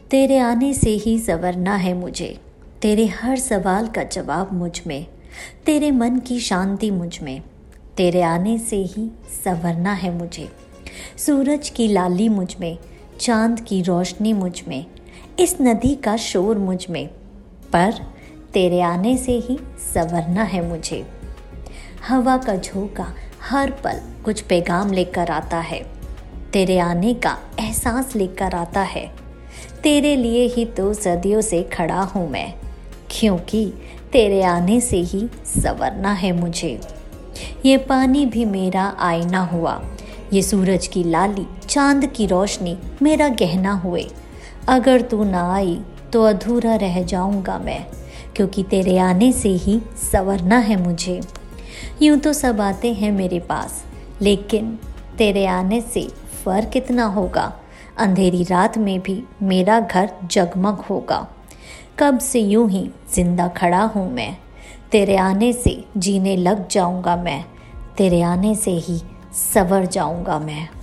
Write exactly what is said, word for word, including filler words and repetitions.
तेरे आने से ही संवरना है मुझे, तेरे हर सवाल का जवाब मुझ में, तेरे मन की शांति मुझ में। तेरे आने से ही संवरना है मुझे। सूरज की लाली मुझ में, चांद की रोशनी मुझ में, इस नदी का शोर मुझ में, पर तेरे आने से ही संवरना है मुझे। हवा का झोंका हर पल कुछ पैगाम लेकर आता है, तेरे आने का एहसास लेकर आता है। तेरे लिए ही तो सदियों से खड़ा हूँ मैं, क्योंकि तेरे आने से ही संवरना है मुझे। ये पानी भी मेरा आईना हुआ, ये सूरज की लाली चांद की रोशनी मेरा गहना हुए। अगर तू ना आई तो अधूरा रह जाऊंगा मैं, क्योंकि तेरे आने से ही संवरना है मुझे। यूं तो सब आते हैं मेरे पास, लेकिन तेरे आने से फ़र्क कितना होगा। अंधेरी रात में भी मेरा घर जगमग होगा। कब से यूं ही जिंदा खड़ा हूँ मैं, तेरे आने से जीने लग जाऊंगा मैं, तेरे आने से ही संवर जाऊंगा मैं।